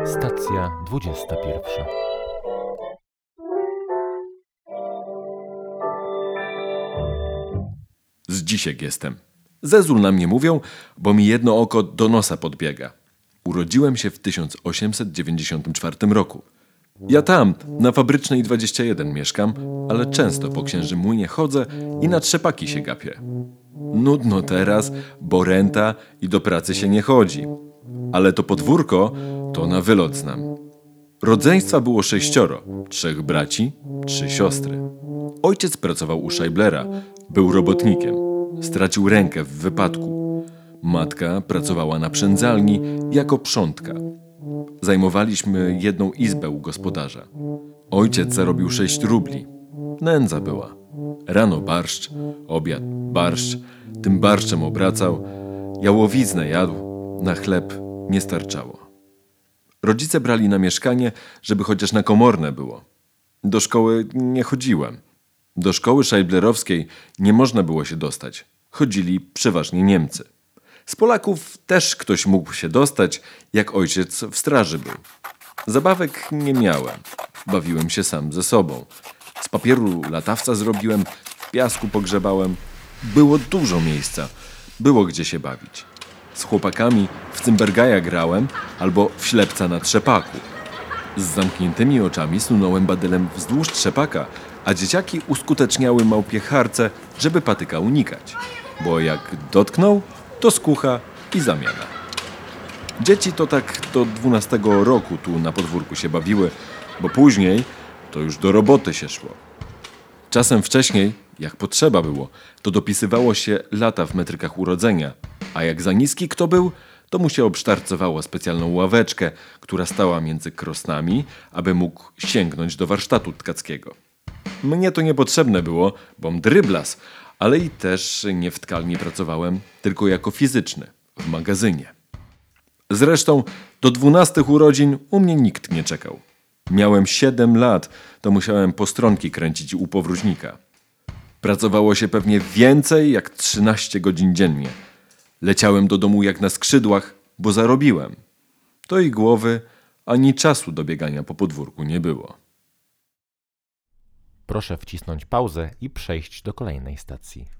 Stacja 21. Zdzisiek jestem. Zezul na mnie mówią, bo mi jedno oko do nosa podbiega. Urodziłem się w 1894 roku. Ja tam, na Fabrycznej 21 mieszkam, ale często po Księżym Młynie chodzę i na trzepaki się gapię. Nudno teraz, bo renta i do pracy się nie chodzi. Ale to podwórko to na wylot znam. Rodzeństwa było 6, 3 braci, 3 siostry. Ojciec pracował u Scheiblera, był robotnikiem. Stracił rękę w wypadku. Matka pracowała na przędzalni jako przątka. Zajmowaliśmy jedną izbę u gospodarza. Ojciec zarobił 6 rubli. Nędza była. Rano barszcz, obiad barszcz, tym barszczem obracał. Jałowiznę jadł, na chleb nie starczało. Rodzice brali na mieszkanie, żeby chociaż na komorne było. Do szkoły nie chodziłem. Do szkoły scheiblerowskiej nie można było się dostać. Chodzili przeważnie Niemcy. Z Polaków też ktoś mógł się dostać, jak ojciec w straży był. Zabawek nie miałem. Bawiłem się sam ze sobą. Z papieru latawca zrobiłem, w piasku pogrzebałem. Było dużo miejsca. Było gdzie się bawić. Z chłopakami w cymbergaja grałem albo w ślepca na trzepaku. Z zamkniętymi oczami sunąłem badylem wzdłuż trzepaka, a dzieciaki uskuteczniały małpie harce, żeby patyka unikać. Bo jak dotknął, to skucha i zamiana. Dzieci to tak do 12 roku tu na podwórku się bawiły, bo później to już do roboty się szło. Czasem wcześniej, jak potrzeba było, to dopisywało się lata w metrykach urodzenia, a jak za niski kto był, to mu się obsztarcowało specjalną ławeczkę, która stała między krosnami, aby mógł sięgnąć do warsztatu tkackiego. Mnie to niepotrzebne było, bom dryblas, ale i też nie w tkalni pracowałem, tylko jako fizyczny, w magazynie. Zresztą do 12 urodzin u mnie nikt nie czekał. Miałem 7 lat, to musiałem postronki kręcić u powróźnika. Pracowało się pewnie więcej jak 13 godzin dziennie. Leciałem do domu jak na skrzydłach, bo zarobiłem. To i głowy, ani czasu do biegania po podwórku nie było. Proszę wcisnąć pauzę i przejść do kolejnej stacji.